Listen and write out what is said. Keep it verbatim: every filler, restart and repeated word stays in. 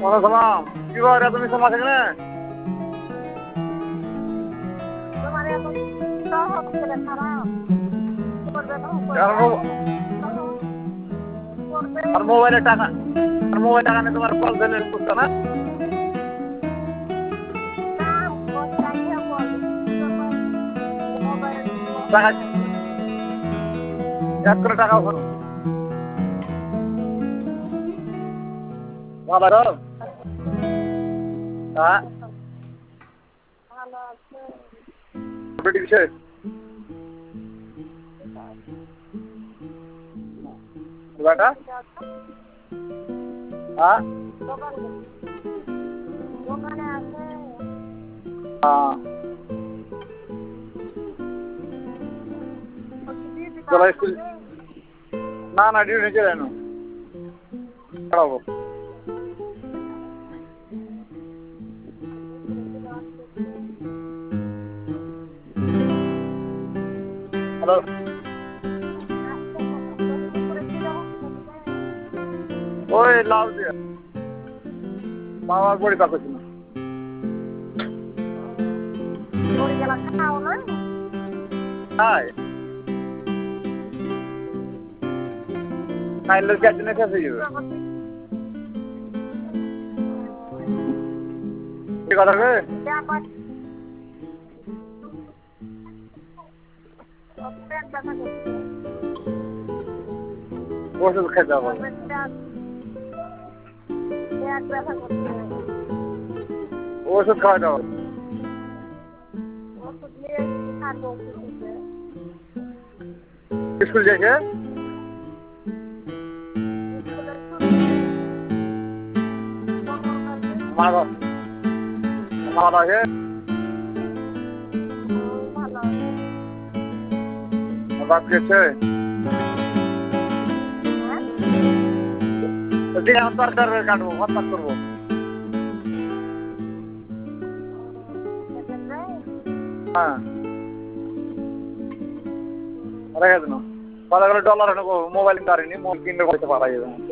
সালাম কি বারে তুমি সময় থাকে না তোমার এখন সব হচ্ছে খারাপ করবে তো করবে আর মোবাইলে টাকা আর মোবাইল টাকা নিয়ে তোমার কল দিলে বুঝছো না দাম কোথায় বল মোবাইল টাকা এক করে টাকা ওখানে বাবা হ্যাঁ ভালো আছে বেটি কিসে বেটা হ্যাঁ দোকানে দোকানে আছে হ্যাঁ চলো স্কুল না না ডিউটি নিচে যাই না খারাপ হ্যালো ওই লাভ দিয়ে বাবার পরিবার করছিল তাই কাইলের ক্যান্টিনে শেষ হয়ে যাবে কি কথা রে ওষুধ খেতে হবে ওষুধ খাওয়াতে হবে স্কুল যাইছে মারা মারা আছে বাপ গেছে দরকার কাটবো হঠাৎ করবো হ্যাঁ রেখে দিন কথা গেলে ডলার মোবাইল কিনে মোবাইল কিনলে করতে পারা যাবে